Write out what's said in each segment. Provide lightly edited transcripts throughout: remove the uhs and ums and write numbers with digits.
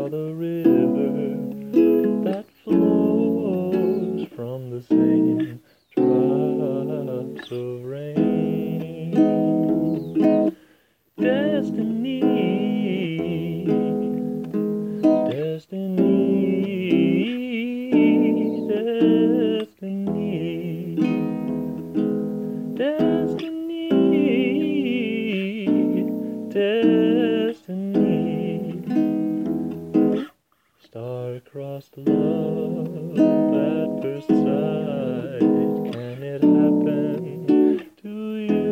saw the river that flows from the same drops of rain. Destiny, destiny, destiny, destiny, destiny. Star-crossed love at first sight. Can it happen to you?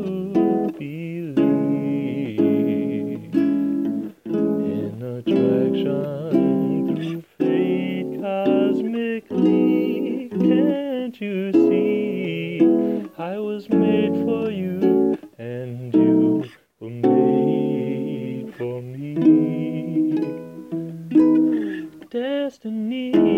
Believe in attraction through fate cosmically. Can't you see? I was made for you, and you were made for me. Destiny.